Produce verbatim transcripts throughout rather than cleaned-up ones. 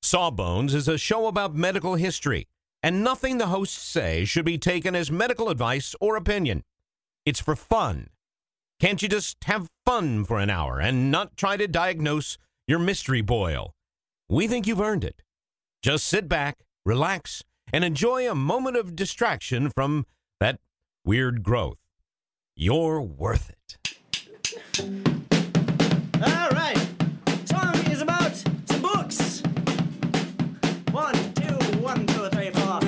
Sawbones is a show about medical history, and nothing the hosts say should be taken as medical advice or opinion. It's for fun. Can't you just have fun for an hour and not try to diagnose your mystery boil? We think you've earned it. Just sit back, relax, and enjoy a moment of distraction from that weird growth. You're worth it. All right. Song is about some books. One, two, one, two, three, four.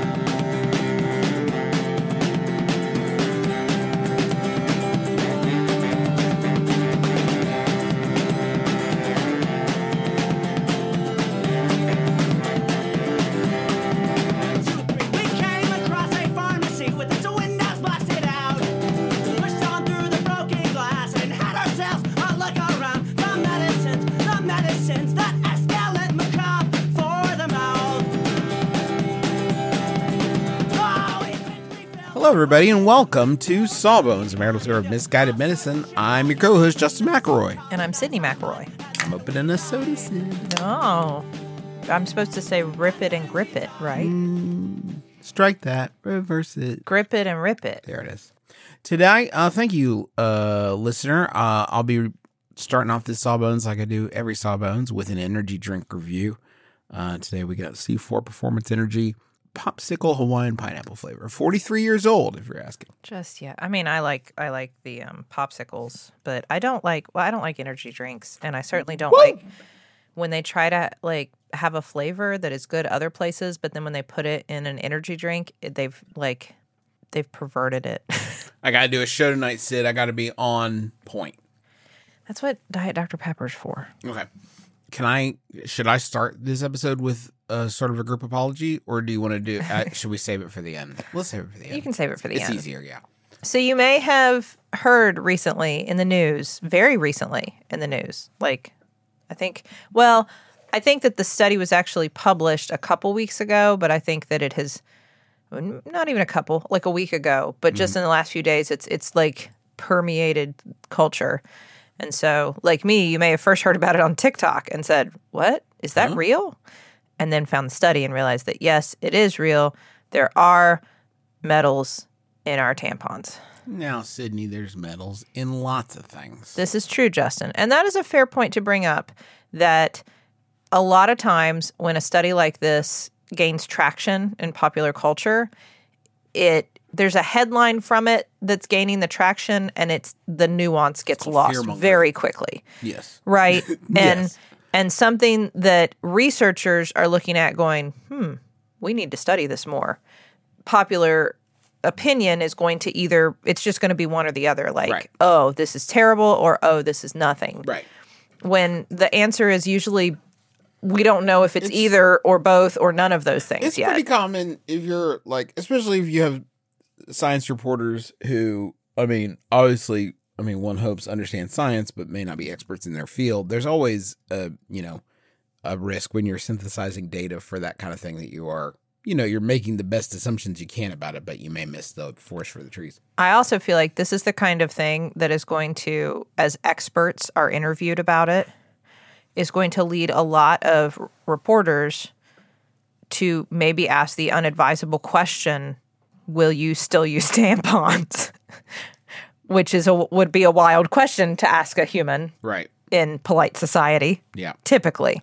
Hello, everybody, and welcome to Sawbones, a marital tour of misguided medicine. I'm your co-host, Justin McElroy. And I'm Sydney McElroy. I'm opening a soda, Sid. Oh, I'm supposed to say rip it and grip it, right? Mm, strike that. Reverse it. Grip it and rip it. There it is. Today, uh, thank you, uh, listener. Uh, I'll be starting off this Sawbones like I do every Sawbones with an energy drink review. Uh, today, we got C four Performance Energy Popsicle Hawaiian Pineapple flavor. forty-three years old, if you're asking. Just yeah. I mean, I like I like the um, popsicles, but I don't like well, I don't like energy drinks, and I certainly don't Woo! like when they try to like have a flavor that is good other places, but then when they put it in an energy drink, it, they've like they've perverted it. I got to do a show tonight, Sid. I got to be on point. That's what Diet Doctor Pepper's for. Okay. Can I, should I start this episode with a sort of a group apology, or do you want to do, uh, should we save it for the end? Let's save it for the end. You can save it for the it's end. It's easier, yeah. So you may have heard recently in the news, very recently in the news, like I think, well, I think that the study was actually published a couple weeks ago, but I think that it has, not even a couple, like a week ago, but just mm-hmm. in the last few days, it's it's like permeated culture. And so, like me, you may have first heard about it on TikTok and said, what? Is that huh? real? And then found the study and realized that, yes, it is real. There are metals in our tampons. Now, Sydney, there's metals in lots of things. This is true, Justin. And that is a fair point to bring up, that a lot of times when a study like this gains traction in popular culture, it there's a headline from it that's gaining the traction, and it's the nuance gets lost very quickly. Yes. Right? And yes. and something that researchers are looking at going, hmm, we need to study this more. Popular opinion is going to either, it's just going to be one or the other. Like, right. oh, this is terrible, or oh, this is nothing. Right. When the answer is usually, we don't know if it's, it's either or both or none of those things it's yet. It's pretty common if you're like, especially if you have science reporters who, I mean, obviously, I mean, one hopes understand science, but may not be experts in their field. There's always a, you know, a risk when you're synthesizing data for that kind of thing that you are, you know, you're making the best assumptions you can about it, but you may miss the forest for the trees. I also feel like this is the kind of thing that is going to, as experts are interviewed about it, is going to lead a lot of reporters to maybe ask the unadvisable question, will you still use tampons? Which is a, would be a wild question to ask a human, right, in polite society. Yeah, typically.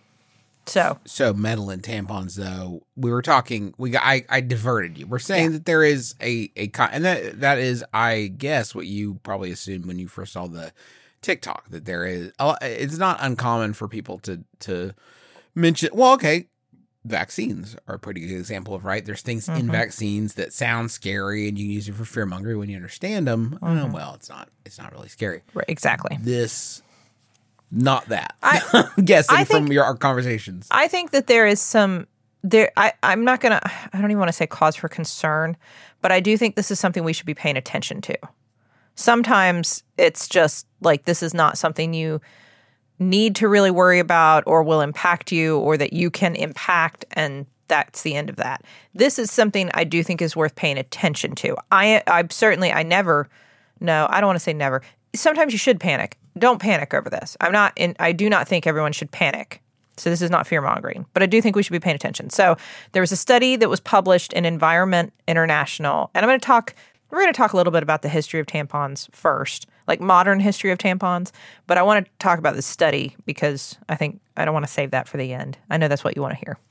So, so metal and tampons, though, we were talking. We got, I, I diverted you. We're saying yeah. that there is a a and that that is, I guess, what you probably assumed when you first saw the TikTok, that there is. It's not uncommon for people to to mention. Well, okay. Vaccines are a pretty good example of, right? There's things mm-hmm. in vaccines that sound scary, and you can use it for fearmongering when you understand them. Mm-hmm. Oh, well, it's not. It's not really scary. Right, exactly. This, not that. I, I'm guessing I think, from your our conversations. I think that there is some there. I I'm not gonna. I don't even want to say cause for concern, but I do think this is something we should be paying attention to. Sometimes it's just like this is not something you need to really worry about or will impact you or that you can impact, and that's the end of that. This is something I do think is worth paying attention to. I I certainly I never no, I don't want to say never. Sometimes you should panic. Don't panic over this. I'm not in I do not think everyone should panic. So this is not fear-mongering, but I do think we should be paying attention. So there was a study that was published in Environment International, and I'm going to talk, we're going to talk a little bit about the history of tampons first, like modern history of tampons, but I want to talk about this study because I think I don't want to save that for the end. I know that's what you want to hear.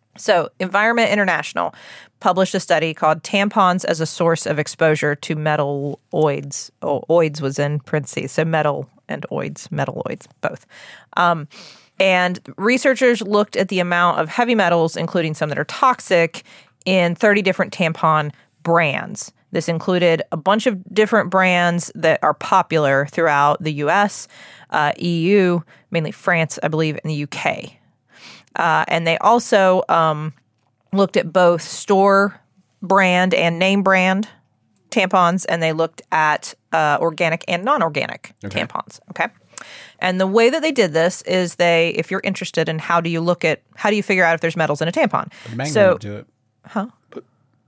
So Environment International published a study called Tampons as a Source of Exposure to Metalloids. Oh, oids was in parentheses, so metal and oids, metalloids, both. Um, and researchers looked at the amount of heavy metals, including some that are toxic, in thirty different tampon brands. This included a bunch of different brands that are popular throughout the U S, uh, E U, mainly France, I believe, and the U K. Uh, and they also um, looked at both store brand and name brand tampons, and they looked at uh, organic and non-organic Okay. tampons. Okay. And the way that they did this is they, if you're interested in how do you look at, how do you figure out if there's metals in a tampon? Put a magnet So, up to it. huh? Put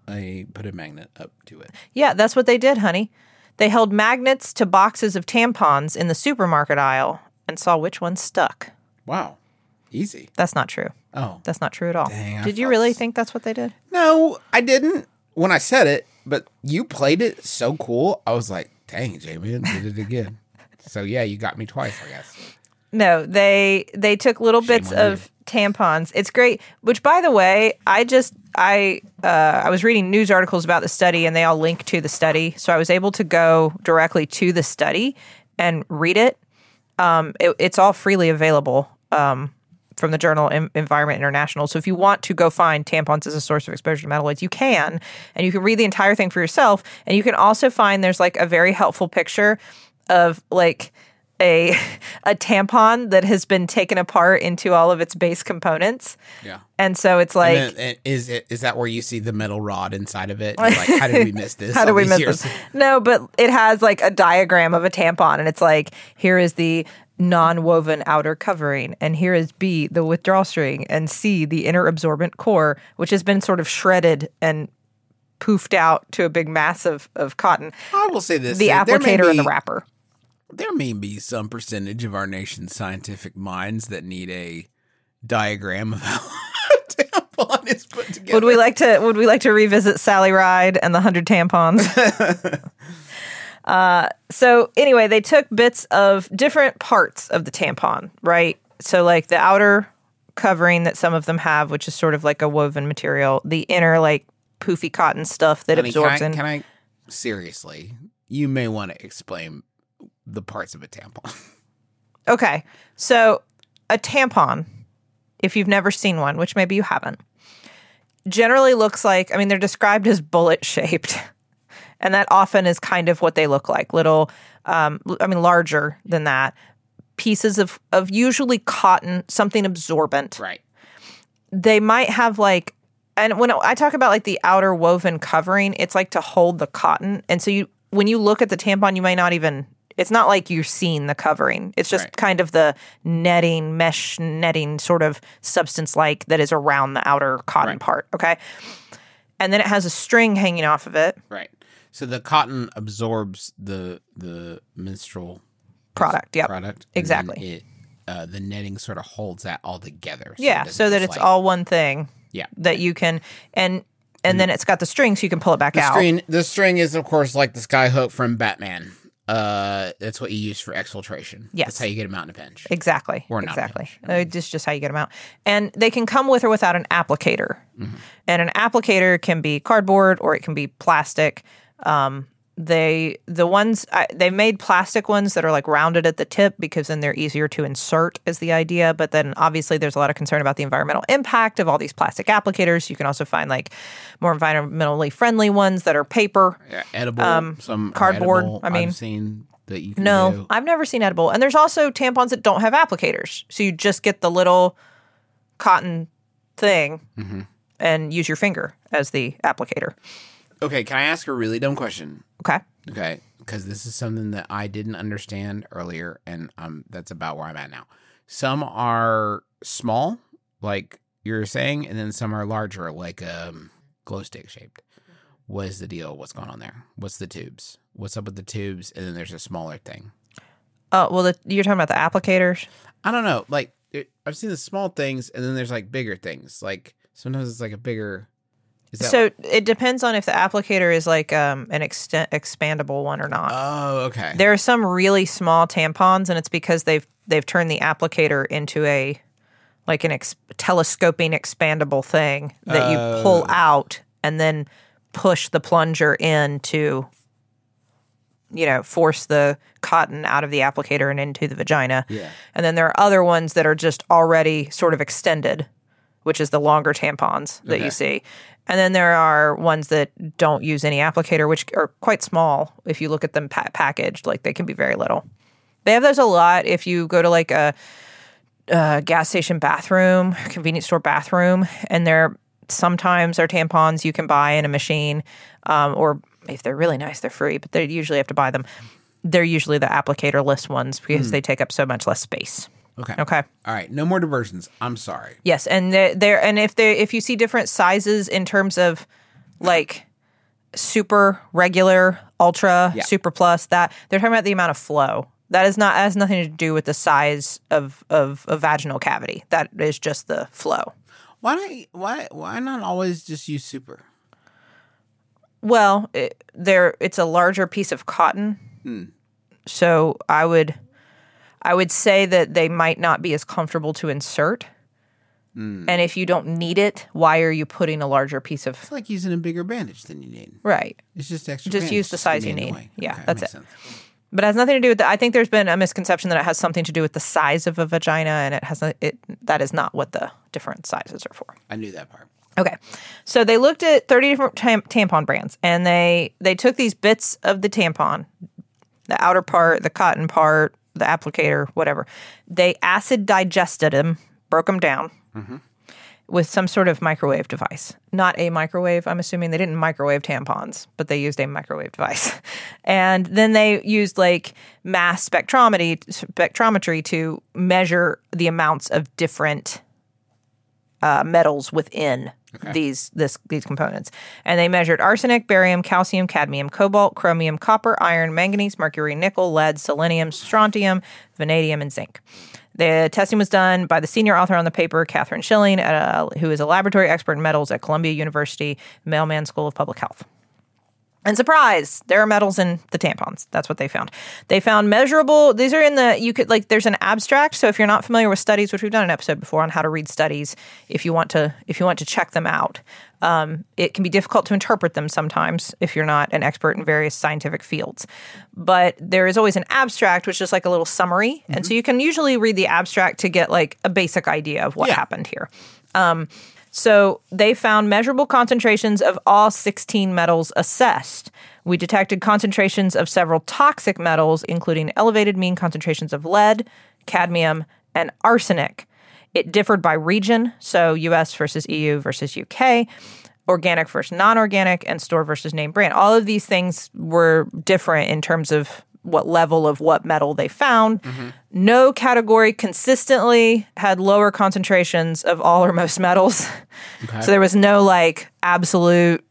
a put a magnet up to it. Yeah, that's what they did, honey. They held magnets to boxes of tampons in the supermarket aisle and saw which ones stuck. Wow, easy. That's not true. Oh, That's not true at all. Dang, I Did you thought really s- think that's what they did? no, I didn't when I said it, but you played it so cool. I was like, dang, Jamie did it again. So yeah, you got me twice, I guess. No, they they took little Shame bits on of tampons. It's great. Which, by the way, I just I uh, I was reading news articles about the study, and they all link to the study, so I was able to go directly to the study and read it. Um, it it's all freely available um, from the journal En- Environment International. So if you want to go find tampons as a source of exposure to metalloids, you can, and you can read the entire thing for yourself. And you can also find there's like a very helpful picture of like a a tampon that has been taken apart into all of its base components. Yeah. And so it's like, And then, and is it is that where you see the metal rod inside of it? You're like, how did we miss this? how did all we these miss years? this? No, but it has like a diagram of a tampon, and it's like, here is the non-woven outer covering, and here is B, the withdrawal string, and C, the inner absorbent core, which has been sort of shredded and poofed out to a big mass of, of cotton. I will say this: The there may applicator and the be- wrapper. There may be some percentage of our nation's scientific minds that need a diagram of how a tampon is put together. Would we like to? Would we like to revisit Sally Ride and the hundred tampons? uh, so anyway, they took bits of different parts of the tampon, right? So like the outer covering that some of them have, which is sort of like a woven material, the inner like poofy cotton stuff that Honey, absorbs can I, in. Can I seriously? You may want to explain the parts of a tampon. Okay, so a tampon, if you've never seen one, which maybe you haven't, generally looks like, I mean, they're described as bullet shaped. And that often is kind of what they look like. Little, um, I mean, larger than that. Pieces of, of usually cotton, something absorbent. Right. They might have like, and when I talk about like the outer woven covering, it's like to hold the cotton. And so you, when you look at the tampon, you might not even, it's not like you're seeing the covering. It's just Right. kind of the netting, mesh netting sort of substance like that is around the outer cotton Right. part. Okay. And then it has a string hanging off of it. Right. So the cotton absorbs the the menstrual Product. Yep. product. and Exactly. then it uh, the netting sort of holds that all together. So Yeah. it doesn't So that just, it's like- all one thing Yeah. that you can, and, and then it's got the string so you can pull it back The out. string, the string is, of course, like the sky hook from Batman. Uh, that's what you use for exfiltration. Yes. That's how you get them out in a pinch. Exactly. Or not exactly. pinch. Uh, just just how you get them out, and they can come with or without an applicator. Mm-hmm. And an applicator can be cardboard or it can be plastic. Um, they the ones I, they made plastic ones that are like rounded at the tip because then they're easier to insert is the idea. But then obviously there's a lot of concern about the environmental impact of all these plastic applicators. You can also find like more environmentally friendly ones that are paper. Yeah, edible. Um, some are cardboard, edible. I mean- I've seen that you can No, do. I've never seen edible. And there's also tampons that don't have applicators. So you just get the little cotton thing Mm-hmm. and use your finger as the applicator. Okay, can I ask a really dumb question? Okay. Okay, because this is something that I didn't understand earlier, and um, that's about where I'm at now. Some are small, like you're saying, and then some are larger, like um, glow stick shaped. What is the deal? What's going on there? What's the tubes? What's up with the tubes? And then there's a smaller thing. Oh, well, the, you're talking about the applicators? I don't know. Like it, I've seen the small things, and then there's like bigger things. Like sometimes it's like a bigger. Is that So like, it depends on if the applicator is like um, an exten- expandable one or not. oh, okay. There are some really small tampons, and it's because they've they've turned the applicator into a like an ex- telescoping expandable thing that Oh. you pull out and then push the plunger in to, you know, force the cotton out of the applicator and into the vagina. Yeah. And then there are other ones that are just already sort of extended, which is the longer tampons that Okay. you see. And then there are ones that don't use any applicator, which are quite small. If you look at them pa- packaged, like they can be very little. They have those a lot if you go to like a, a gas station bathroom, convenience store bathroom, and there sometimes are tampons you can buy in a machine, um, or if they're really nice, they're free, but they usually have to buy them. They're usually the applicator-less ones because Hmm. they take up so much less space. Okay. Okay. All right. No more diversions. I'm sorry. Yes, and they're, they're and if they if you see different sizes in terms of like super, regular, ultra, Yeah. super plus, that they're talking about the amount of flow. That is not has nothing to do with the size of of a vaginal cavity. That is just the flow. Why not? Why? Why not always just use super? Well, it, there it's a larger piece of cotton, Hmm. so I would I would say that they might not be as comfortable to insert. Hmm. And if you don't need it, why are you putting a larger piece of It's like using a bigger bandage than you need. right? It's just extra. Just bandage, use the size you give me need. away. Yeah, Okay, that's makes it. sense. But it has nothing to do with that. I think there's been a misconception that it has something to do with the size of a vagina, and it has it. That is not what the different sizes are for. I knew that part. Okay, so they looked at thirty different tam- tampon brands, and they they took these bits of the tampon, the outer part, the cotton part, the applicator, whatever. They acid digested them, broke them down with some sort of microwave device. Not a microwave, I'm assuming. They didn't microwave tampons, but they used a microwave device. And then they used like mass spectrometry, spectrometry to measure the amounts of different uh, metals within these this these components. And they measured arsenic, barium, calcium, cadmium, cobalt, chromium, copper, iron, manganese, mercury, nickel, lead, selenium, strontium, vanadium, and zinc. The testing was done by the senior author on the paper, Catherine Schilling, at a, who is a laboratory expert in metals at Columbia University Mailman School of Public Health. And surprise, there are metals in the tampons. That's what they found. They found measurable, these are in the, you could, like, there's an abstract. So if you're not familiar with studies, which we've done an episode before on how to read studies, if you want to, if you want to check them out, um, it can be difficult to interpret them sometimes if you're not an expert in various scientific fields. But there is always an abstract, which is like a little summary. Mm-hmm. And so you can usually read the abstract to get like a basic idea of what Yeah. happened here. Um, So they found measurable concentrations of all sixteen metals assessed. We detected concentrations of several toxic metals, including elevated mean concentrations of lead, cadmium, and arsenic. It differed by region, so U S versus E U versus U K, organic versus non-organic, and store versus name brand. All of these things were different in terms of what level of what metal they found. Mm-hmm. No category consistently had lower concentrations of all or most metals. Okay. So there was no like absolute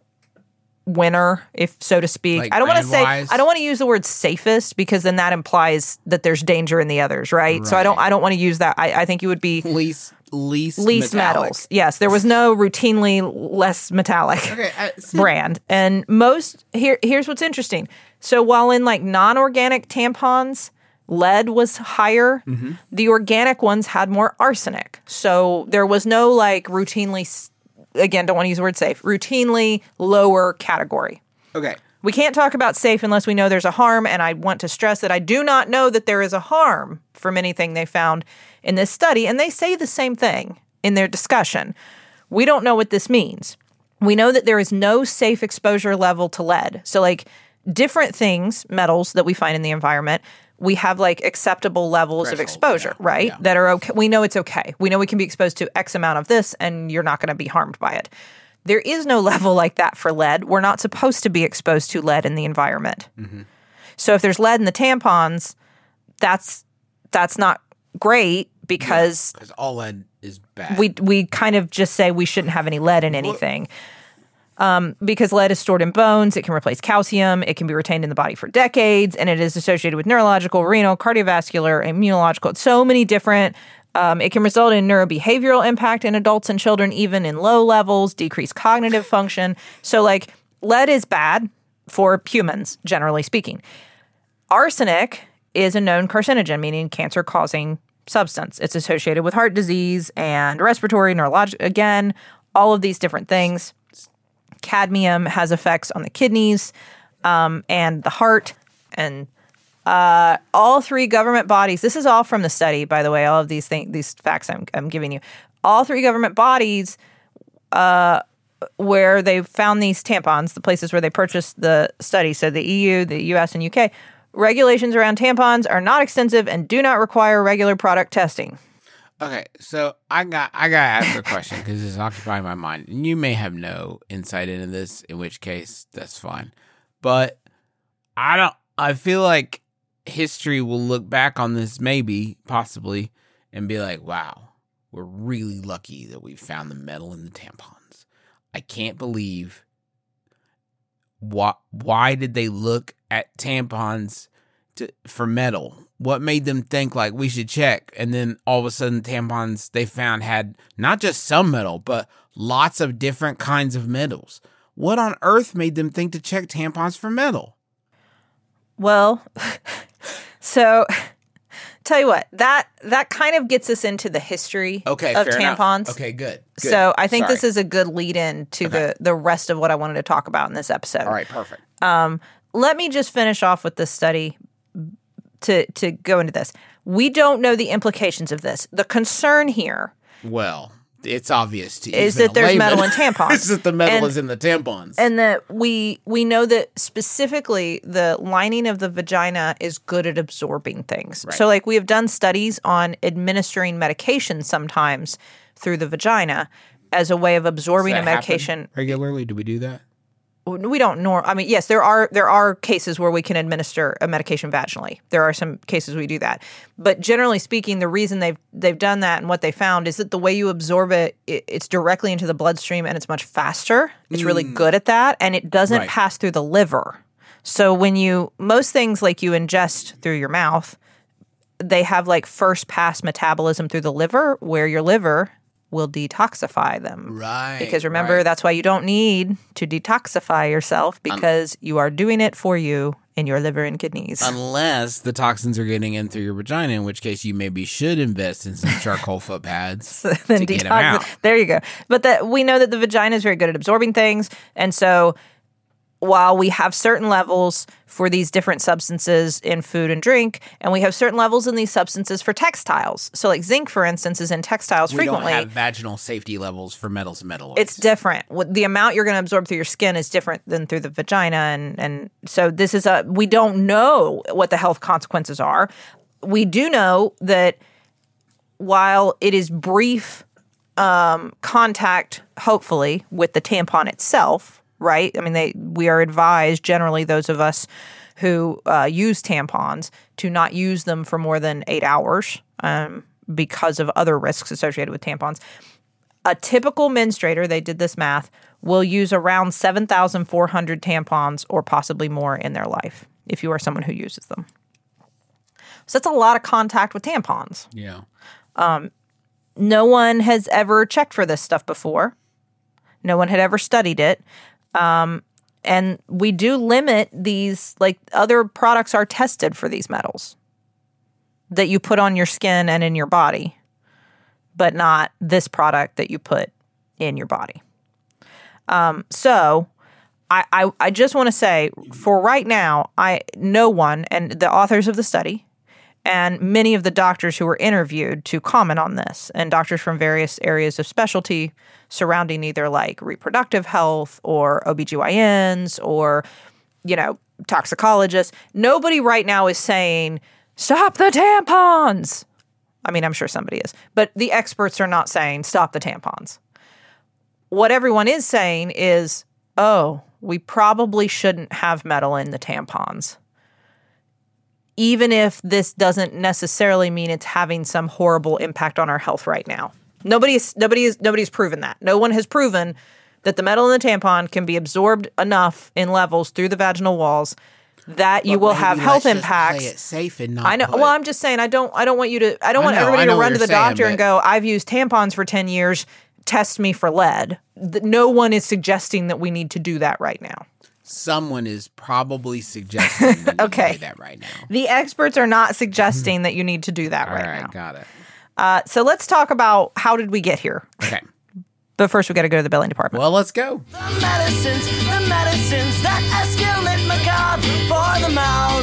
winner, if so to speak. Like I don't want to say brand-wise? I don't want to use the word safest because then that implies that there's danger in the others, right? So I don't Right. I don't want to use that. I, I think it would be least least least metallic. metals. Yes, there was no routinely less metallic Okay. I, see, brand. And most here here's what's interesting. So while in like non-organic tampons, lead was higher, Mm-hmm. the organic ones had more arsenic. So there was no like routinely s- again, don't want to use the word safe, routinely lower category. Okay. We can't talk about safe unless we know there's a harm, and I want to stress that I do not know that there is a harm from anything they found in this study, and they say the same thing in their discussion. We don't know what this means. We know that there is no safe exposure level to lead. So like different things, metals that we find in the environment, we have like acceptable levels of Threshold, exposure, yeah, right? yeah. That are okay. We know it's okay. We know we can be exposed to X amount of this and you're not going to be harmed by it. There is no level like that for lead. We're not supposed to be exposed to lead in the environment. Mm-hmm. So if there's lead in the tampons, that's that's not great because Because all lead is bad. we we kind of just say we shouldn't have any lead in anything. Um, because lead is stored in bones, it can replace calcium, it can be retained in the body for decades, and it is associated with neurological, renal, cardiovascular, immunological, so many different Um, it can result in neurobehavioral impact in adults and children, even in low levels, decreased cognitive function. So, like, lead is bad for humans, generally speaking. Arsenic is a known carcinogen, meaning cancer-causing substance. It's associated with heart disease and respiratory, neurologic, again, all of these different things. Cadmium has effects on the kidneys um, and the heart, and uh, all three government bodies. This is all from the study, by the way. All of these things, these facts I'm, I'm giving you. All three government bodies, uh, where they found these tampons, the places where they purchased the study, so the E U, the U S, and U K, regulations around tampons are not extensive and do not require regular product testing. Okay, so I got I gotta ask a question because it's occupying my mind, and you may have no insight into this, in which case that's fine. But I don't. I feel like history will look back on this, maybe, possibly, and be like, "Wow, we're really lucky that we found the metal in the tampons." I can't believe why. Why did they look at tampons to, for metal? What made them think like we should check? And then all of a sudden tampons they found had not just some metal, but lots of different kinds of metals. What on earth made them think to check tampons for metal? Well, so tell you what, that that kind of gets us into the history Okay, of fair tampons. enough. Okay, good. good. So I think Sorry. this is a good lead in to Okay. the, the rest of what I wanted to talk about in this episode. All right, perfect. Um, let me just finish off with this study to to go into this. We don't know the implications of this. The concern here Well, it's obvious to is even that there's a layman. metal in tampons. It's that the metal And- is in the tampons. and that we we know that specifically the lining of the vagina is good at absorbing things. Right. So like we have done studies on administering medication sometimes through the vagina as a way of absorbing Does a that medication. happen regularly? Do we do that? We don't know. I mean, yes, there are there are cases where we can administer a medication vaginally. There are some cases we do that, but generally speaking, the reason they've they've done that and what they found is that the way you absorb it, it it's directly into the bloodstream and it's much faster. It's really good at that, and it doesn't Right. pass through the liver. So when you most things like you ingest through your mouth, they have like first pass metabolism through the liver, where your liver will detoxify them. Right. Because remember, right. that's why you don't need to detoxify yourself, because you are doing it for you in your liver and kidneys. Unless the toxins are getting in through your vagina, in which case you maybe should invest in some charcoal foot pads So then to get 'em detox- out. There you go. But that we know that the vagina is very good at absorbing things, and so while we have certain levels for these different substances in food and drink, and we have certain levels in these substances for textiles. So like zinc, for instance, is in textiles We frequently. don't have vaginal safety levels for metals and metal. It's different. What- The amount you're going to absorb through your skin is different than through the vagina, and and so this is a we don't know what the health consequences are. We do know that while it is brief um, contact, hopefully, with the tampon itself, right? I mean, they we are advised generally, those of us who uh, use tampons, to not use them for more than eight hours um, because of other risks associated with tampons. A typical menstruator, they did this math, will use around seven thousand four hundred tampons or possibly more in their life if you are someone who uses them. So that's a lot of contact with tampons. Yeah. No one has ever checked for this stuff before. No one had ever studied it. Um, and we do limit these, like other products are tested for these metals that you put on your skin and in your body, but not this product that you put in your body. Um, so I, I, I just want to say, for right now, I no one, and the authors of the study and many of the doctors who were interviewed to comment on this, and doctors from various areas of specialty surrounding either like reproductive health or O B G Y Ns or, you know, toxicologists, nobody right now is saying, stop the tampons. I mean, I'm sure somebody is, but the experts are not saying stop the tampons. What everyone is saying is, oh, we probably shouldn't have metal in the tampons, even if this doesn't necessarily mean it's having some horrible impact on our health right now. Nobody is, nobody is, nobody's proven that. No one has proven that the metal in the tampon can be absorbed enough in levels through the vaginal walls that you But will maybe have let's health just impacts. Play it safe and not. I know. put- Well, I'm just saying. I don't. I don't want you to. I don't I want know, everybody I to know what run to you're the saying, doctor and but- go, "I've used tampons for ten years. Test me for lead." Th- No one is suggesting that we need to do that right now. Someone is probably suggesting that you Okay. do that right now. The experts are not suggesting that you need to do that All right, right, now. got it. Uh, so let's talk about how did we get here. Okay. But first, we got to go to the billing department. Well, let's go. The medicines, the medicines that escalate macabre for the mouth.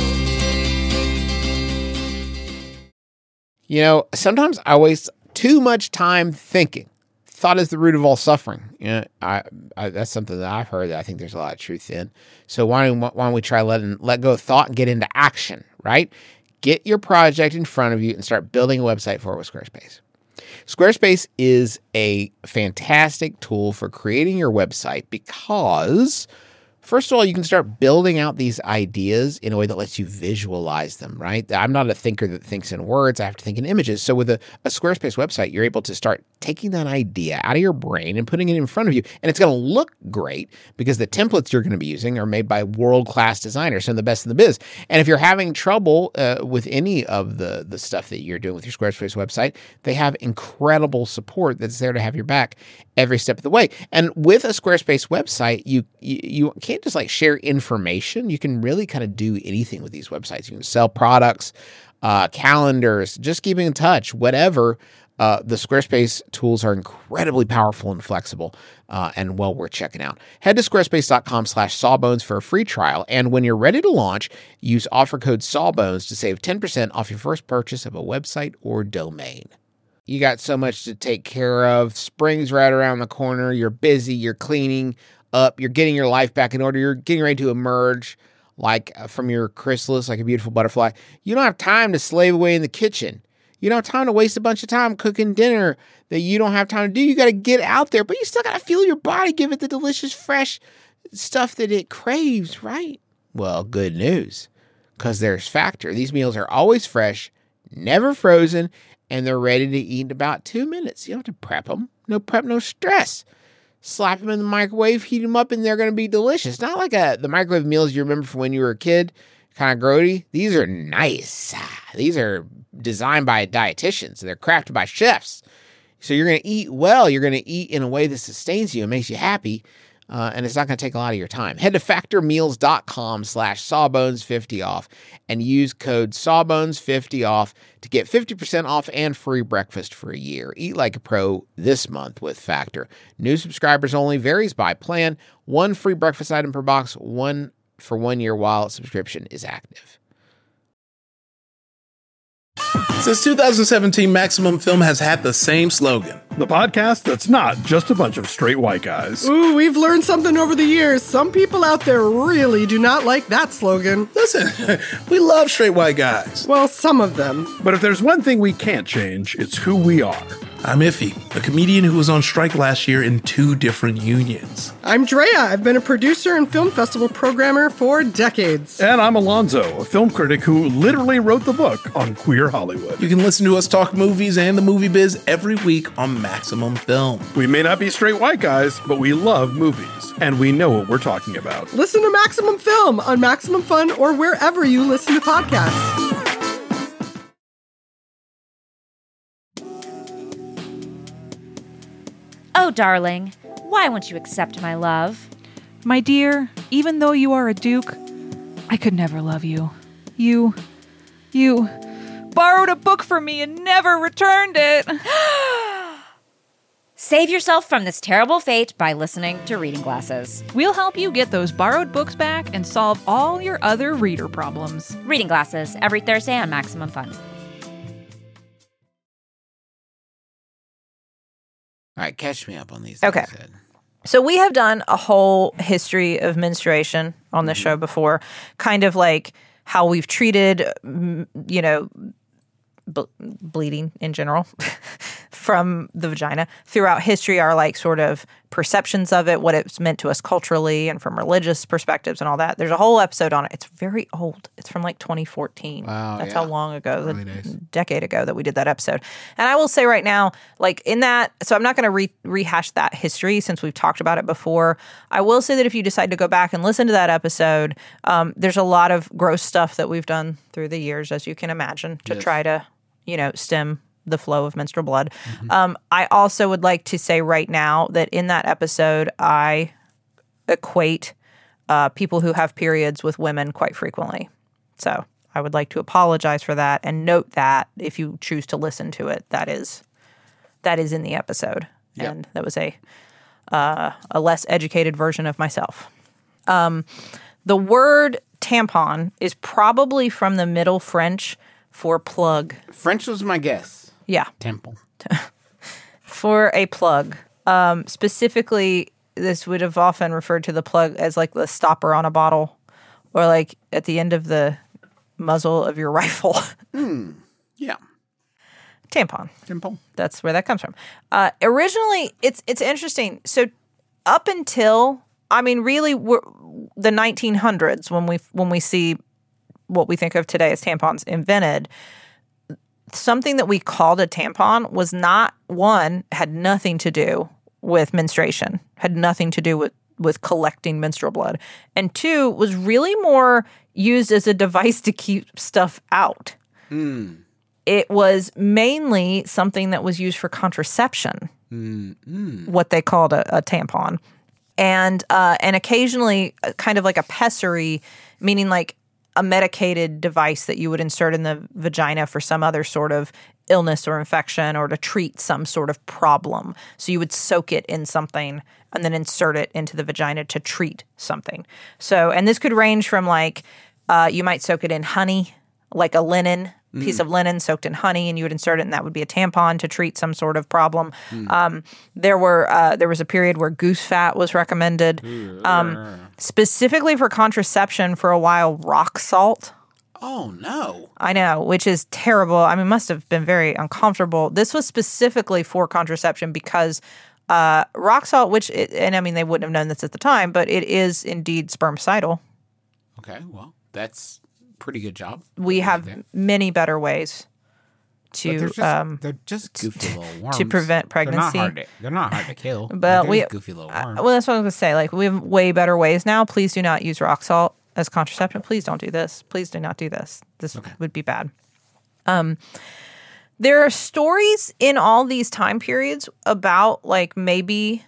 You know, sometimes I waste too much time thinking. Thought is the root of all suffering. You know, I, I that's something that I've heard that I think there's a lot of truth in. So why don't why don't we try letting let go of thought and get into action, right? Get your project in front of you and start building a website for it with Squarespace. Squarespace is a fantastic tool for creating your website because, first of all, you can start building out these ideas in a way that lets you visualize them, right? I'm not a thinker that thinks in words. I have to think in images. So with a, a Squarespace website, you're able to start taking that idea out of your brain and putting it in front of you. And it's going to look great because the templates you're going to be using are made by world-class designers, some of the best in the biz. And if you're having trouble uh, with any of the, the stuff that you're doing with your Squarespace website, they have incredible support that's there to have your back every step of the way. And with a Squarespace website, you, you, you can't just like share information. You can really kind of do anything with these websites. You can sell products, uh, calendars, just keeping in touch, whatever. Uh, the Squarespace tools are incredibly powerful and flexible uh, and well worth checking out. Head to squarespace.com slash sawbones for a free trial. And when you're ready to launch, use offer code sawbones to save ten percent off your first purchase of a website or domain. You got so much to take care of. Spring's right around the corner. You're busy. You're cleaning up. You're getting your life back in order. You're getting ready to emerge like uh, from your chrysalis, like a beautiful butterfly. You don't have time to slave away in the kitchen. You don't have time to waste a bunch of time cooking dinner that you don't have time to do. You got to get out there, but you still got to fuel your body, give it the delicious, fresh stuff that it craves, right? Well, good news, because there's Factor. These meals are always fresh, never frozen, and they're ready to eat in about two minutes. You don't have to prep them. No prep, no stress. Slap them in the microwave, heat them up, and they're going to be delicious. Not like a, the microwave meals you remember from when you were a kid, kind of grody. These are nice. These are designed by dietitians. They're crafted by chefs. So you're going to eat well. You're going to eat in a way that sustains you and makes you happy. Uh, and it's not going to take a lot of your time. Head to factormeals.com slash sawbones50 off and use code sawbones fifty off to get fifty percent off and free breakfast for a year. Eat like a pro this month with Factor. New subscribers only, varies by plan. One free breakfast item per box, one for one year while subscription is active. Since two thousand seventeen, Maximum Film has had the same slogan. The podcast that's not just a bunch of straight white guys. Ooh, we've learned something over the years. Some people out there really do not like that slogan. Listen, we love straight white guys. Well, some of them. But if there's one thing we can't change, it's who we are. I'm Iffy, a comedian who was on strike last year in two different unions. I'm Drea. I've been a producer and film festival programmer for decades. And I'm Alonzo, a film critic who literally wrote the book on queer Hollywood. You can listen to us talk movies and the movie biz every week on Maximum Film. We may not be straight white guys, but we love movies, and we know what we're talking about. Listen to Maximum Film on Maximum Fun or wherever you listen to podcasts. Oh, darling, why won't you accept my love? My dear, even though you are a duke, I could never love you. You, you borrowed a book from me and never returned it. Save yourself from this terrible fate by listening to Reading Glasses. We'll help you get those borrowed books back and solve all your other reader problems. Reading Glasses, every Thursday on Maximum Fun. All right, catch me up on these. Okay. things, Ed. So we have done a whole history of menstruation on the show before, kind of like how we've treated, mm, you know, ble- bleeding in general from the vagina throughout history, our like sort of perceptions of it, what it's meant to us culturally and from religious perspectives and all that. There's a whole episode on it. It's very old. It's from like twenty fourteen. Wow, That's yeah. how long ago, Early a days. decade ago that we did that episode. And I will say right now, like in that, so I'm not going to re- rehash that history since we've talked about it before. I will say that if you decide to go back and listen to that episode, um, there's a lot of gross stuff that we've done through the years, as you can imagine, to Yes. try to, you know, stem the flow of menstrual blood. Mm-hmm. Um, I also would like to say right now that in that episode, I equate uh, people who have periods with women quite frequently. So I would like to apologize for that and note that if you choose to listen to it, that is that is in the episode. Yep. And that was a uh, a less educated version of myself. Um, the word tampon is probably from the Middle French for plug. French was my guess. Yeah. Temple. For a plug. Um, specifically, this would have often referred to the plug as like the stopper on a bottle or like at the end of the muzzle of your rifle. Hmm. Yeah. Tampon. Temple. That's where that comes from. Uh, originally, it's it's interesting. So up until, I mean, really, we're, the nineteen hundreds when we when we see what we think of today as tampons invented, something that we called a tampon was not, one, had nothing to do with menstruation, had nothing to do with, with collecting menstrual blood, and two, was really more used as a device to keep stuff out. Mm. It was mainly something that was used for contraception, Mm-mm. what they called a, a tampon, and uh, and occasionally uh, kind of like a pessary, meaning like a medicated device that you would insert in the vagina for some other sort of illness or infection or to treat some sort of problem. So you would soak it in something and then insert it into the vagina to treat something. So, and this could range from like, uh, you might soak it in honey, like a linen, piece of linen soaked in honey, and you would insert it, and that would be a tampon to treat some sort of problem. Mm. Um, there were uh, there was a period where goose fat was recommended, um, specifically for contraception. For a while, rock salt. Oh no! I know, which is terrible. I mean, must have been very uncomfortable. This was specifically for contraception because uh, rock salt, which it, and I mean they wouldn't have known this at the time, but it is indeed spermicidal. Okay, well that's. Pretty good job. We have there. many better ways to they're just, um, they're just goofy little worms to prevent pregnancy. They're not hard to, they're not hard to kill. But Like, we goofy little worms. Uh, well, that's what I was going to say. Like we have way better ways now. Please do not use rock salt as contraception. Please don't do this. Please do not do this. This okay. would be bad. Um, there are stories in all these time periods about like maybe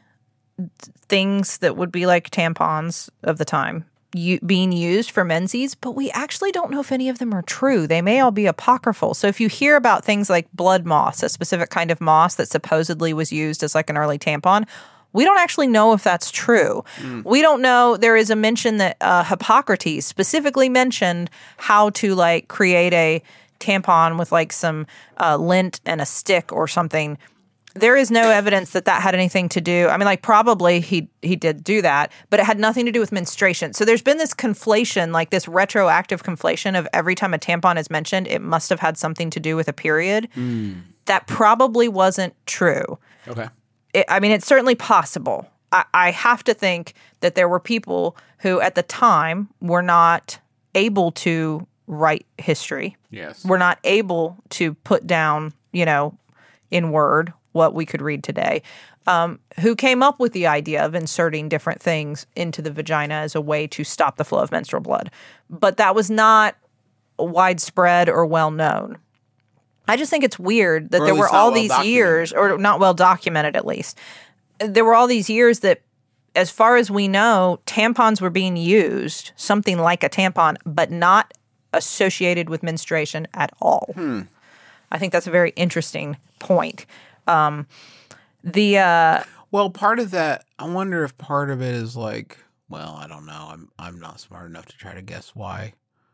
things that would be like tampons of the time. You, being used for menses, but we actually don't know if any of them are true. They may all be apocryphal. So if you hear about things like blood moss, a specific kind of moss that supposedly was used as like an early tampon, we don't actually know if that's true. Mm. We don't know. There is a mention that uh, Hippocrates specifically mentioned how to like create a tampon with like some uh, lint and a stick or something. There is no evidence that that had anything to do. I mean, like probably he he did do that, but it had nothing to do with menstruation. So there's been this conflation, like this retroactive conflation of every time a tampon is mentioned, it must have had something to do with a period. Mm. That probably wasn't true. Okay. It, I mean, it's certainly possible. I, I have to think that there were people who at the time were not able to write history. Yes. Were not able to put down, you know, in word what we could read today, um, who came up with the idea of inserting different things into the vagina as a way to stop the flow of menstrual blood. But that was not widespread or well known. I just think it's weird that or there were all well these documented. years, or not well documented at least, there were all these years that, as far as we know, tampons were being used, something like a tampon, but not associated with menstruation at all. Hmm. I think that's a very interesting point. Um, the uh, well, part of that, I wonder if part of it is like, well, I don't know. I'm I'm not smart enough to try to guess why.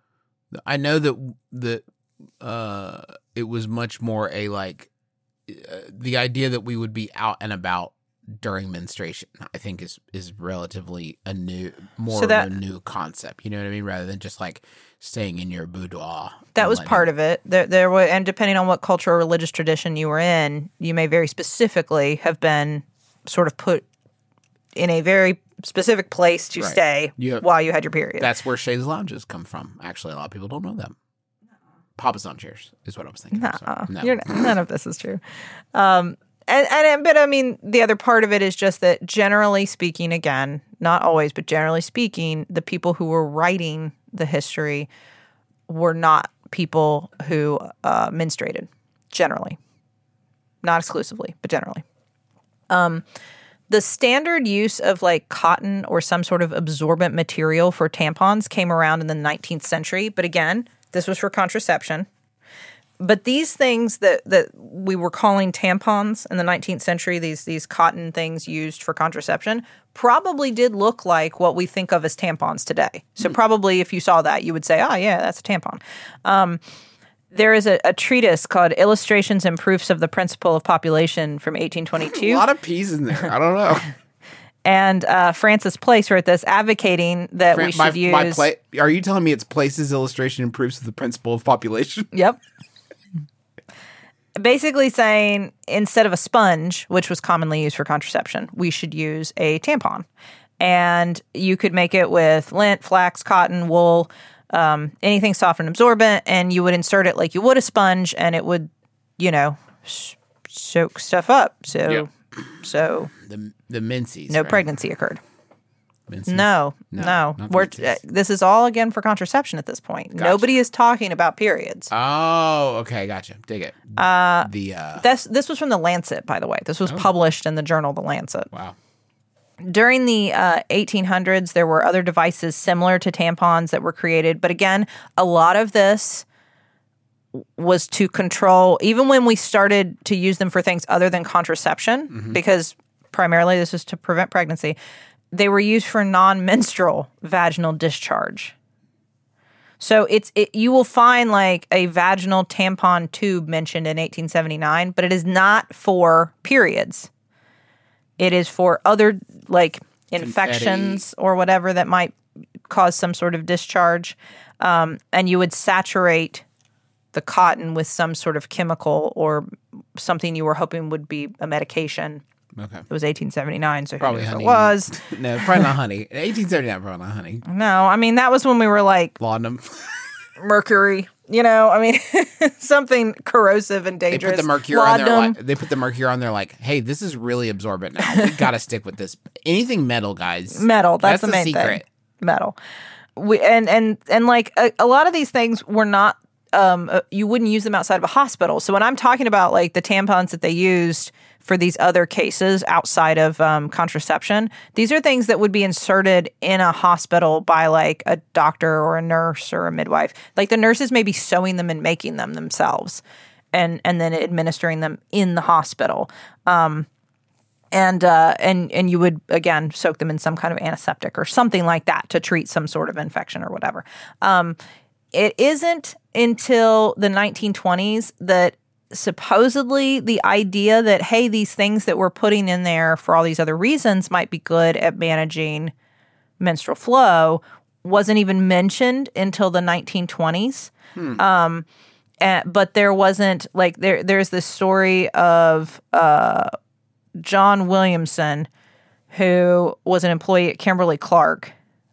I know that that uh, it was much more a like uh, the idea that we would be out and about during menstruation. I think is is relatively a new, more so that, of a new concept. You know what I mean? Rather than just like staying in your boudoir. That was part of it. There, there were, and depending on what cultural or religious tradition you were in, you may very specifically have been sort of put in a very specific place to Right. stay You have- while you had your period. That's where Shay's Lounges come from. Actually, a lot of people don't know them. Papa's on chairs is what I was thinking. Nuh-uh. Sorry. No. You're, none of this is true. Um, and, and but I mean, the other part of it is just that generally speaking, again, not always, but generally speaking, the people who were writing the history were not people who uh, menstruated. Generally, not exclusively, but generally. Um, the standard use of like cotton or some sort of absorbent material for tampons came around in the nineteenth century. But again, this was for contraception. But these things that, that we were calling tampons in the nineteenth century, these these cotton things used for contraception, probably did look like what we think of as tampons today. So probably if you saw that, you would say, oh, yeah, that's a tampon. Um, there is a, a treatise called Illustrations and Proofs of the Principle of Population from eighteen twenty-two. A lot of P's in there. I don't know. And uh, Francis Place wrote this, advocating that Fran- we should my, use... my play, are you telling me it's Place's illustration and proofs of the principle of population? Yep. Basically saying instead of a sponge, which was commonly used for contraception, we should use a tampon. And you could make it with lint, flax, cotton, wool, um, anything soft and absorbent, and you would insert it like you would a sponge, and it would, you know, sh- soak stuff up. So, Yep. so The the minces. no right? pregnancy occurred. Minces? No, No, no. not the We're, minces. uh, this is all again for contraception at this point. Nobody is talking about periods. Oh, okay, gotcha. Dig it. Uh, the uh, This this was from the Lancet, by the way. This was published in the journal The Lancet. wow. During the uh, eighteen hundreds, there were other devices similar to tampons that were created. But again, a lot of this was to control, even when we started to use them for things other than contraception, Mm-hmm. because primarily this is to prevent pregnancy, they were used for non-menstrual vaginal discharge. So it's it, you will find like a vaginal tampon tube mentioned in eighteen seventy-nine, but it is not for periods. It is for other like infections or whatever that might cause some sort of discharge. Um, and you would saturate the cotton with some sort of chemical or something you were hoping would be a medication. Okay. It was eighteen seventy-nine, so Probably who knows honey. what it was. No, probably not honey. eighteen seventy-nine, probably not honey. No, I mean, that was when we were like Laudanum. mercury, you know, I mean, something corrosive and They dangerous. put the mercury on there. Laudanum. Like, they put the mercury on there. Like, hey, this is really absorbent now. We gotta stick with this. Anything metal, guys. Metal. That's, the main secret. thing. Metal. We and and and like a, a lot of these things were not. Um, uh, you wouldn't use them outside of a hospital. So when I'm talking about like the tampons that they used for these other cases outside of um, contraception, these are things that would be inserted in a hospital by like a doctor or a nurse or a midwife. Like the nurses may be sewing them and making them themselves, and and then administering them in the hospital. Um, And uh, and and you would again soak them in some kind of antiseptic or something like that to treat some sort of infection or whatever. Um, it isn't until the nineteen twenties that supposedly the idea that hey, these things that we're putting in there for all these other reasons might be good at managing menstrual flow wasn't even mentioned until the nineteen twenties. Hmm. Um, and, but there wasn't like there. There's this story of. Uh, John Williamson, who was an employee at Kimberly Clark,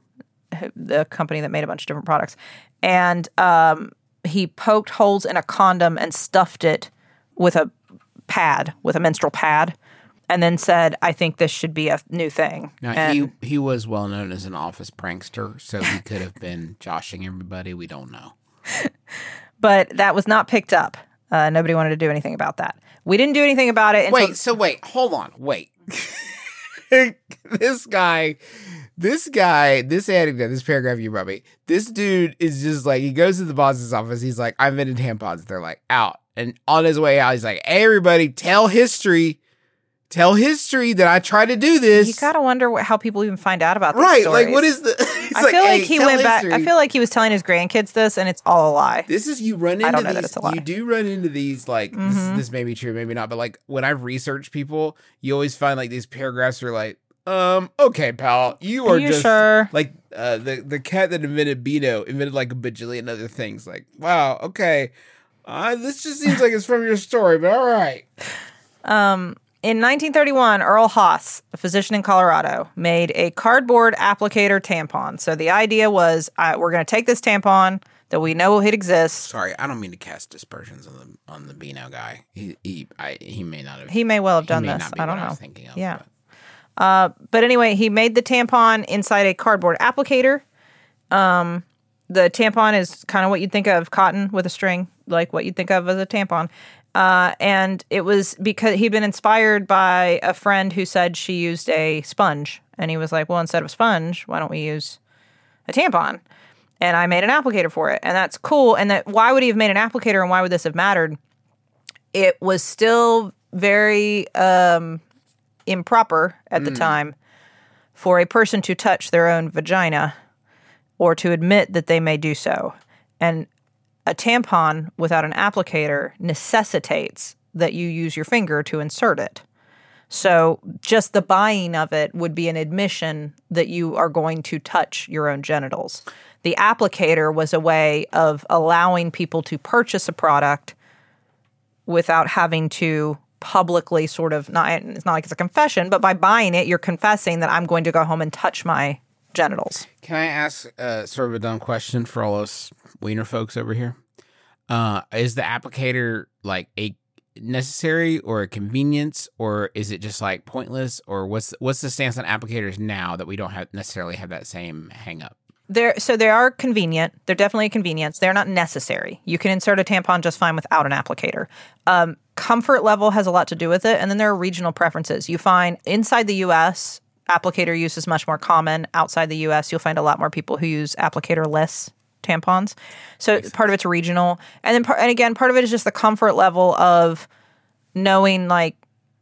the company that made a bunch of different products. And um, he poked holes in a condom and stuffed it with a pad, with a menstrual pad, and then said, I think this should be a new thing. Now, and, he, he was well known as an office prankster, so he could have been joshing everybody. We don't know. But that was not picked up. Uh, nobody wanted to do anything about that. We didn't do anything about it until... Wait, so wait, hold on, wait. This guy, this guy, this anecdote, this paragraph you brought me, this dude is just like, he goes to the boss's office, he's like, I invented tampons. They're like, out. And on his way out, he's like, hey, everybody, tell history. Tell history that I tried to do this. You gotta wonder what, how people even find out about these Right, stories. like, what is the... It's I feel like hey, he tell went back. history. I feel like he was telling his grandkids this, and it's all a lie. This is you run into I don't know these. that it's a lie. You do run into these like this, Mhm. this may be true, maybe not. But like when I've researched people, you always find like these paragraphs are like, um, okay, pal, you are, Are you just sure? like uh, the the cat that invented Beano invented like a bajillion other things. Like, wow, okay, uh, this just seems like it's from your story, but all right. Um, In nineteen thirty-one, Earl Haas, a physician in Colorado, made a cardboard applicator tampon. So the idea was, uh, we're going to take this tampon that we know it exists. Sorry, I don't mean to cast dispersions on the on the Beano guy. He he I, he may not have. He may well have done he may this. Not be I don't what know. I was thinking of, yeah. But. Uh, but anyway, he made the tampon inside a cardboard applicator. Um, the tampon is kind of what you'd think of, cotton with a string, like what you'd think of as a tampon. Uh, and it was because he'd been inspired by a friend who said she used a sponge. And he was like, well, instead of a sponge, why don't we use a tampon? And I made an applicator for it. And that's cool. And that why would he have made an applicator and why would this have mattered? It was still very um, improper at mm. the time for a person to touch their own vagina or to admit that they may do so. And a tampon without an applicator necessitates that you use your finger to insert it. So just the buying of it would be an admission that you are going to touch your own genitals. The applicator was a way of allowing people to purchase a product without having to publicly sort of, not, it's not like it's a confession, but by buying it, you're confessing that I'm going to go home and touch my genitals. Can I ask uh, sort of a dumb question for all us wiener folks over here? Uh, is the applicator like a necessary or a convenience, or is it just like pointless, or what's what's the stance on applicators now that we don't have necessarily have that same hang up? They're, so they are convenient. They're definitely a convenience. They're not necessary. You can insert a tampon just fine without an applicator. Um, comfort level has a lot to do with it, and then there are regional preferences. You find inside the U S, applicator use is much more common. Outside the U S, you'll find a lot more people who use applicator-less tampons. So part of it's regional. And then, part, and again, part of it is just the comfort level of knowing, like,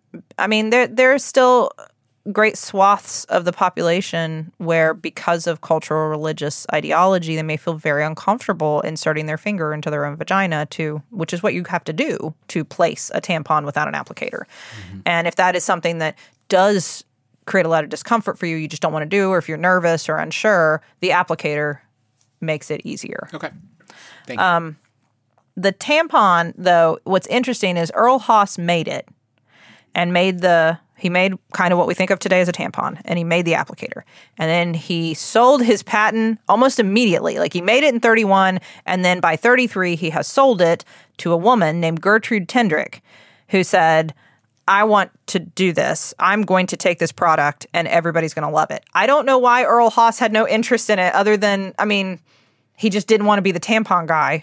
I mean, there there's still great swaths of the population where, because of cultural or religious ideology, they may feel very uncomfortable inserting their finger into their own vagina, to which is what you have to do to place a tampon without an applicator. Mm-hmm. And if that is something that does create a lot of discomfort for you, you just don't want to do, or if you're nervous or unsure, the applicator makes it easier. Okay. Thank you. Um, the tampon, though, what's interesting is Earl Haas made it and made the, he made kind of what we think of today as a tampon, and he made the applicator. And then he sold his patent almost immediately. Like, he made it in thirty-one, and then by thirty-three, he has sold it to a woman named Gertrude Tendrick, who said, I want to do this. I'm going to take this product and everybody's going to love it. I don't know why Earl Haas had no interest in it other than, I mean, he just didn't want to be the tampon guy.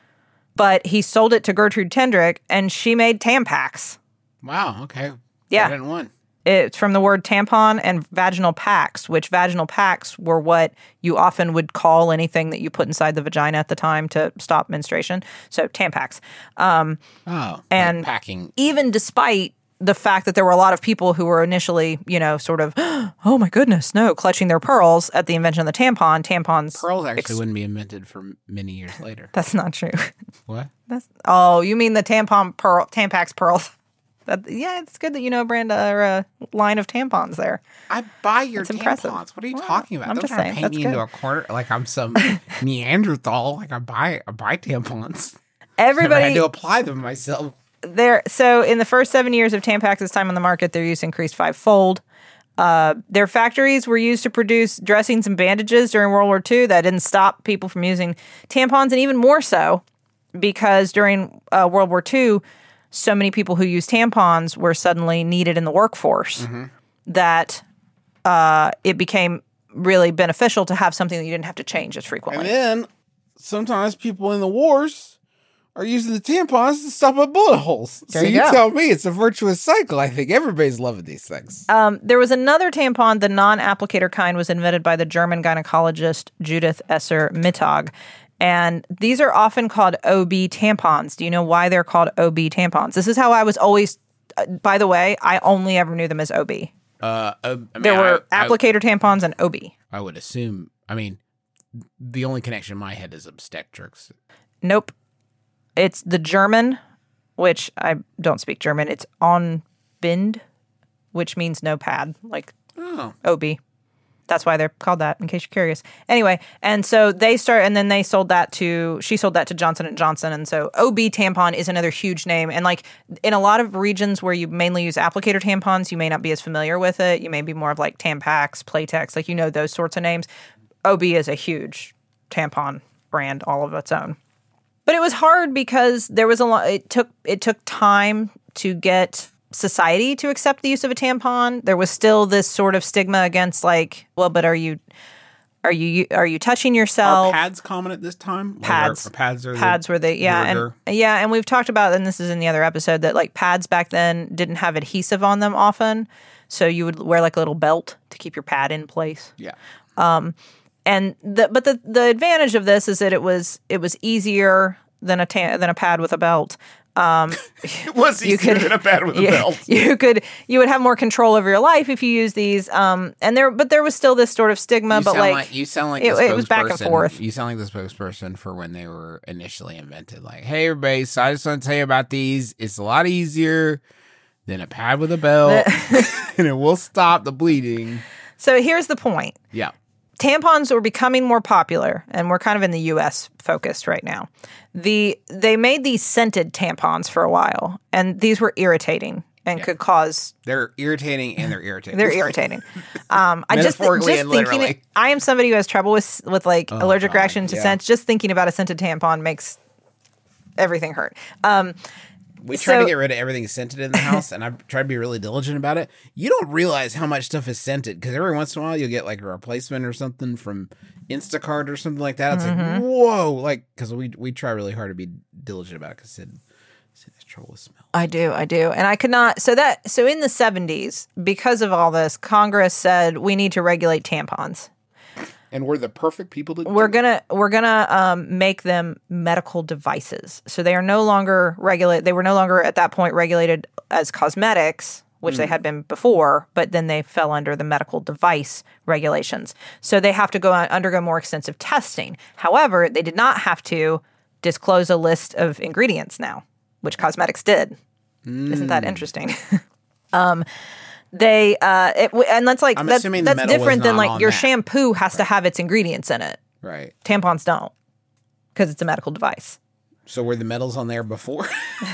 But he sold it to Gertrude Tendrick and she made Tampax. Wow, okay. Yeah. I didn't want. It's from the word tampon and vaginal packs, which vaginal packs were what you often would call anything that you put inside the vagina at the time to stop menstruation. So Tampax. Um, oh, and like packing. Even despite the fact that there were a lot of people who were initially, you know, sort of, oh my goodness, no, clutching their pearls at the invention of the tampon. Tampons. Pearls actually ex- wouldn't be invented for many years later. That's not true. What? That's oh, you mean the tampon pearl, Tampax pearls? That, yeah, it's good that you know a brand or a line of tampons there. I buy your That's tampons. impressive. What are you Well, talking about? I'm Don't just try to saying, paint that's me good. into a corner like I'm some Neanderthal. Like I buy, I buy tampons. Everybody I had to apply them myself. There, so in the first seven years of Tampax's time on the market, their use increased fivefold. Uh, their factories were used to produce dressings and bandages during World War Two. That didn't stop people from using tampons, and even more so because during uh, World War Two, so many people who used tampons were suddenly needed in the workforce mm-hmm. that uh, it became really beneficial to have something that you didn't have to change as frequently. And then sometimes people in the wars are using the tampons to stop up bullet holes. There so you you go. tell me it's a virtuous cycle. I think everybody's loving these things. Um, there was another tampon, the non-applicator kind, was invented by the German gynecologist Judith Esser Mittag. And these are often called O B tampons. Do you know why they're called O B tampons? This is how I was always, uh, by the way, I only ever knew them as O B. Uh, I mean, there were I, applicator I, tampons and O B. I would assume, I mean, the only connection in my head is obstetrics. Nope. It's the German, which I don't speak German. It's on bind, which means no pad, like oh. O B. That's why they're called that, in case you're curious. Anyway, and so they start, and then they sold that to, she sold that to Johnson and Johnson. And so O B tampon is another huge name. And like in a lot of regions where you mainly use applicator tampons, you may not be as familiar with it. You may be more of like Tampax, Playtex, like you know those sorts of names. O B is a huge tampon brand all of its own. But it was hard because there was a lot, it took, it took time to get society to accept the use of a tampon. There was still this sort of stigma against like, well, but are you are you are you touching yourself? Are pads common at this time? Pads. Like are, are pads are pads the, were the yeah, the and yeah, and we've talked about, and this is in the other episode, that like pads back then didn't have adhesive on them often. So you would wear like a little belt to keep your pad in place. Yeah. Um and the but the the advantage of this is that it was it was easier than a ta- than a pad with a belt. Um, it was easier you could, than a pad with a you, belt. You could, you would have more control over your life if you use these. Um, and there, but there was still this sort of stigma. You but sound like, like you sound like it, the it was back and spokesperson- forth. You sound like the spokesperson for when they were initially invented. Like, hey, everybody, so I just want to tell you about these. It's a lot easier than a pad with a belt, and it will stop the bleeding. So here's the point. Yeah. Tampons were becoming more popular, and we're kind of in the U S focused right now. The they made these scented tampons for a while, and these were irritating and Yeah. could cause. They're irritating and they're irritating. They're irritating. Um, I just, just Metaphorically and thinking. literally. I am somebody who has trouble with with like Oh, allergic God, reaction to yeah. scents. Just thinking about a scented tampon makes everything hurt. Um, We try So- to get rid of everything scented in the house, and I try to be really diligent about it. You don't realize how much stuff is scented, because every once in a while you'll get like a replacement or something from Instacart or something like that. It's Mm-hmm. like, whoa, like, because we we try really hard to be diligent about it, because Sid, Sid has trouble with smell. I do, I do. And I could not so that so in the seventies, because of all this, Congress said we need to regulate tampons. And we're the perfect people to We're do it. gonna we're gonna um, make them medical devices. So they are no longer regulate they were no longer at that point regulated as cosmetics, which they had been before, but then they fell under the medical device regulations. So they have to go on, undergo more extensive testing. However, they did not have to disclose a list of ingredients now, which cosmetics did. Isn't that interesting? um, they uh, it, and that's like I'm that's, assuming the that's metal was different than not like on your that. shampoo has to have its ingredients in it. Right. Tampons don't, because it's a medical device. So were the metals on there before?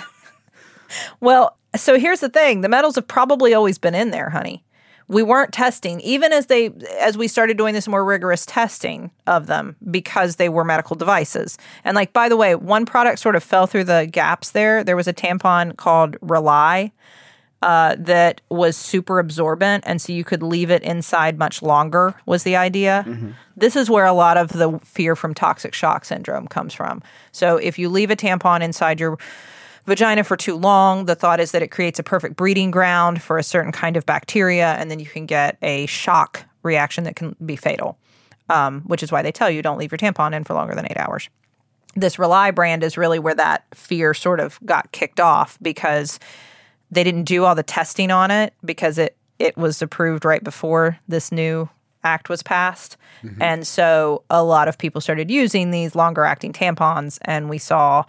Well, so here's the thing. The metals have probably always been in there, honey. We weren't testing, even as they as we started doing this more rigorous testing of them, because they were medical devices. And like, by the way, one product sort of fell through the gaps there. There was a tampon called Rely uh, that was super absorbent, and so you could leave it inside much longer, was the idea. Mm-hmm. This is where a lot of the fear from toxic shock syndrome comes from. So if you leave a tampon inside your vagina for too long, the thought is that it creates a perfect breeding ground for a certain kind of bacteria, and then you can get a shock reaction that can be fatal, um, which is why they tell you don't leave your tampon in for longer than eight hours. This Rely brand is really where that fear sort of got kicked off, because they didn't do all the testing on it, because it, it was approved right before this new act was passed. Mm-hmm. And so a lot of people started using these longer acting tampons, and we saw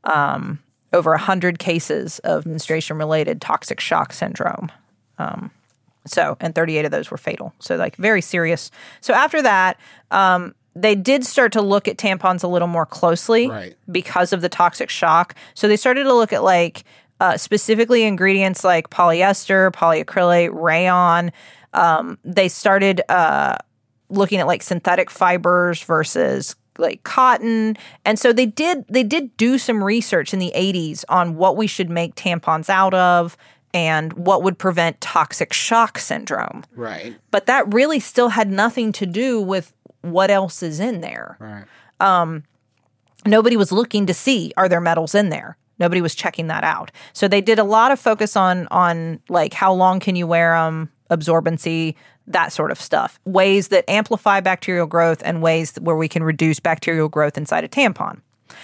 um, over one hundred cases of menstruation-related toxic shock syndrome. Um, so, and thirty-eight of those were fatal. So, like, very serious. So after that, um, they did start to look at tampons a little more closely, Right. because of the toxic shock. So they started to look at, like, uh, specifically ingredients like polyester, polyacrylate, rayon. Um, they started uh, looking at, like, synthetic fibers versus like cotton. And so they did they did do some research in the eighties on what we should make tampons out of and what would prevent toxic shock syndrome. Right. But that really still had nothing to do with what else is in there. Right. Um, nobody was looking to see, are there metals in there? Nobody was checking that out. So they did a lot of focus on on like how long can you wear them, absorbency, that sort of stuff. Ways that amplify bacterial growth and ways where we can reduce bacterial growth inside a tampon.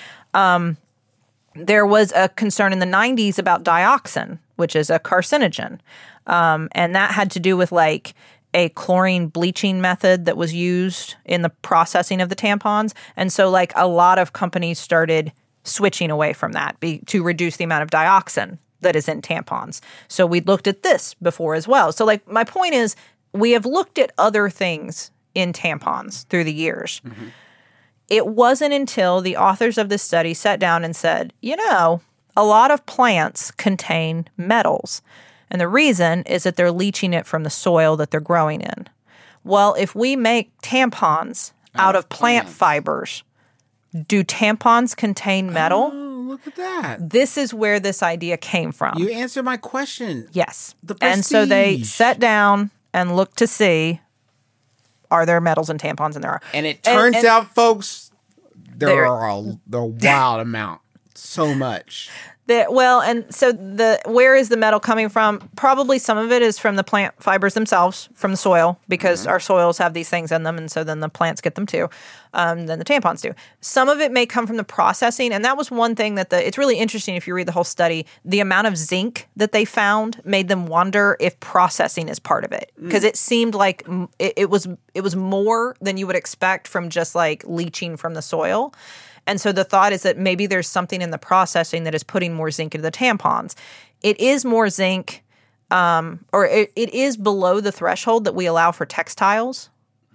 Um, there was a concern in the nineties about dioxin, which is a carcinogen. Um, and that had to do with like a chlorine bleaching method that was used in the processing of the tampons. And so like a lot of companies started switching away from that be, to reduce the amount of dioxin that is in tampons. So we looked at this before as well. So like my point is, we have looked at other things in tampons through the years. Mm-hmm. It wasn't until the authors of this study sat down and said, you know, a lot of plants contain metals. And the reason is that they're leaching it from the soil that they're growing in. Well, if we make tampons out of plant fibers, do tampons contain metal? Oh, look at that. This is where this idea came from. You answered my question. Yes. The and so they prestige. sat down and looked to see, are there metals in tampons? And there are. And it turns and, and out, folks, there, there are a, there are a wild amount. So much. The, well, and so the where is the metal coming from? Probably some of it is from the plant fibers themselves, from the soil, because mm-hmm. our soils have these things in them, and so then the plants get them too. Um, then the tampons do. Some of it may come from the processing, and that was one thing that the. It's really interesting if you read the whole study. The amount of zinc that they found made them wonder if processing is part of it, because mm. it seemed like it, it was it was more than you would expect from just like leaching from the soil. And so the thought is that maybe there's something in the processing that is putting more zinc into the tampons. It is more zinc, um, or it, it is below the threshold that we allow for textiles.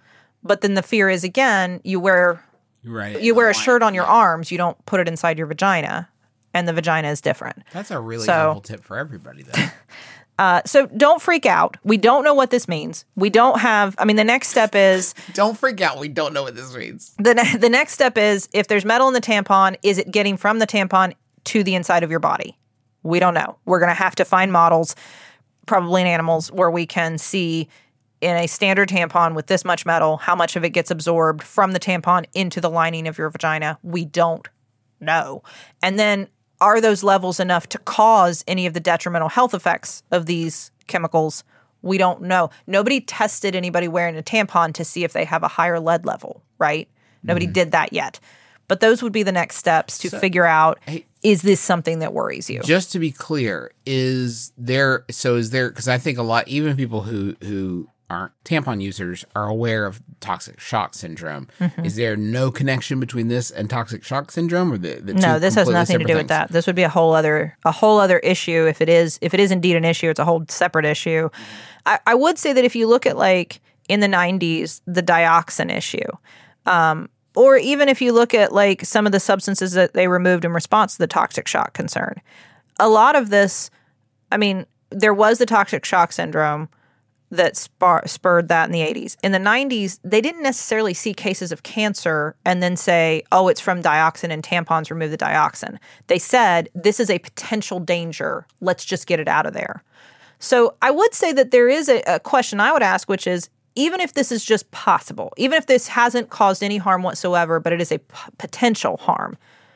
But then the fear is, again, you wear right. you wear a shirt on your arms. You don't put it inside your vagina, and the vagina is different. That's a really so, helpful tip for everybody, though. Uh, so don't freak out. We don't know what this means. We don't have, I mean, the next step is... Don't freak out. We don't know what this means. The, ne- the next step is, if there's metal in the tampon, is it getting from the tampon to the inside of your body? We don't know. We're going to have to find models, probably in animals, where we can see in a standard tampon with this much metal, how much of it gets absorbed from the tampon into the lining of your vagina. We don't know. And then... are those levels enough to cause any of the detrimental health effects of these chemicals? We don't know. Nobody tested anybody wearing a tampon to see if they have a higher lead level, right? Nobody mm-hmm. did that yet. But those would be the next steps to so, figure out, hey, is this something that worries you? Just to be clear, is there, so is there, because I think a lot, even people who, who aren't tampon users are aware of toxic shock syndrome. Mm-hmm. Is there no connection between this and toxic shock syndrome, or the, the no? This has nothing to do things? with that. This would be a whole other a whole other issue if it is if it is indeed an issue. It's a whole separate issue. Mm-hmm. I, I would say that if you look at like in the nineties, the dioxin issue, um, or even if you look at like some of the substances that they removed in response to the toxic shock concern, a lot of this, I mean, there was the toxic shock syndrome that spar- spurred that in the eighties. In the nineties, they didn't necessarily see cases of cancer and then say, oh, it's from dioxin and tampons remove the dioxin. They said, this is a potential danger. Let's just get it out of there. So I would say that there is a, a question I would ask, which is, even if this is just possible, even if this hasn't caused any harm whatsoever, but it is a p- potential harm,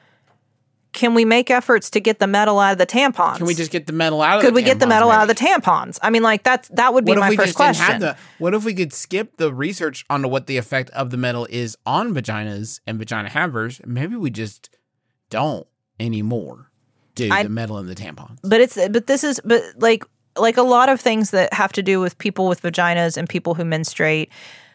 can we make efforts to get the metal out of the tampons? Can we just get the metal out of could the tampons? Could we get the metal maybe? out of the tampons? I mean, like, that's, that would be what my if we first just question. Didn't have the, what if we could skip the research onto what the effect of the metal is on vaginas and vagina havers? Maybe we just don't anymore do I, the metal in the tampons. But it's but this is but like like a lot of things that have to do with people with vaginas and people who menstruate.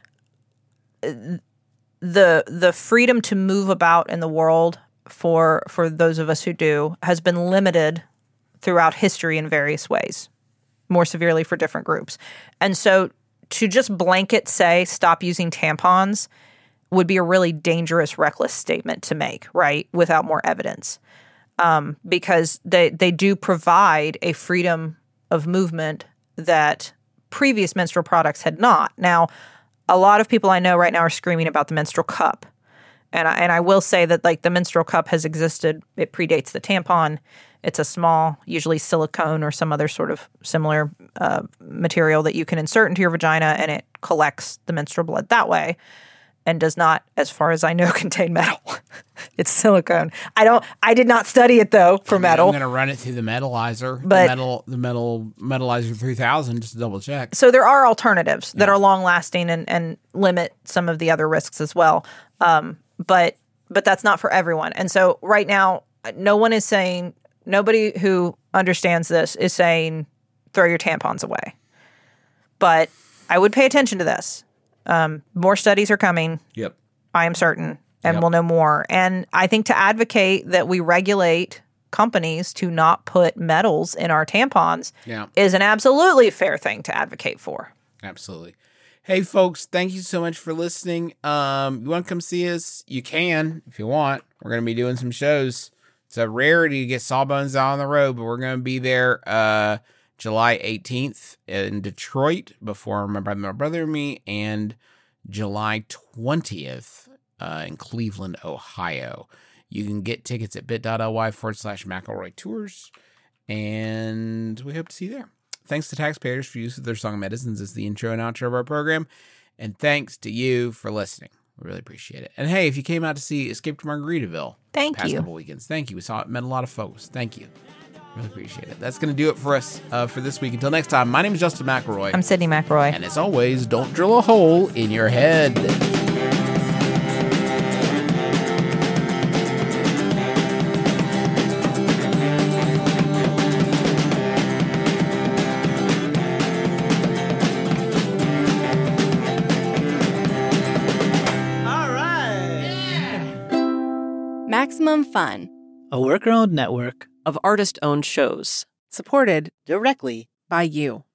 The the freedom to move about in the world for for those of us who do has been limited throughout history in various ways, more severely for different groups. And so to just blanket say stop using tampons would be a really dangerous, reckless statement to make, right, without more evidence. Um, because they, they do provide a freedom of movement that previous menstrual products had not. Now, a lot of people I know right now are screaming about the menstrual cup. And I, and I will say that, like, the menstrual cup has existed. It predates the tampon. It's a small, usually silicone or some other sort of similar uh, material that you can insert into your vagina, and it collects the menstrual blood that way and does not, as far as I know, contain metal. It's silicone. I don't. I did not study it, though, for I mean, metal. I'm going to run it through the metalizer, but, the metal, the metal metalizer three thousand, just to double check. So there are alternatives that yeah. are long-lasting and, and limit some of the other risks as well. Um, but but that's not for everyone. And so right now, no one is saying, nobody who understands this is saying, throw your tampons away. But I would pay attention to this. Um, more studies are coming. Yep. I am certain, and yep. we'll know more. And I think to advocate that we regulate companies to not put metals in our tampons yeah. is an absolutely fair thing to advocate for. Absolutely. Hey, folks, thank you so much for listening. Um, you want to come see us? You can, if you want. We're going to be doing some shows. It's a rarity to get Sawbones out on the road, but we're going to be there uh, July eighteenth in Detroit before my brother, my brother and me, and July twentieth uh, in Cleveland, Ohio. You can get tickets at bit.ly forward slash McElroy Tours, and we hope to see you there. Thanks to taxpayers for use of their song Medicines as the intro and outro of our program. And thanks to you for listening. We really appreciate it. And hey, if you came out to see Escape to Margaritaville Thank past you. couple weekends, thank you. We saw it, met a lot of folks. Thank you. Really appreciate it. That's going to do it for us uh, for this week. Until next time, my name is Justin McElroy. I'm Sydney McElroy. And as always, don't drill a hole in your head. Maximum Fun, a worker-owned network of artist-owned shows. Supported directly by you.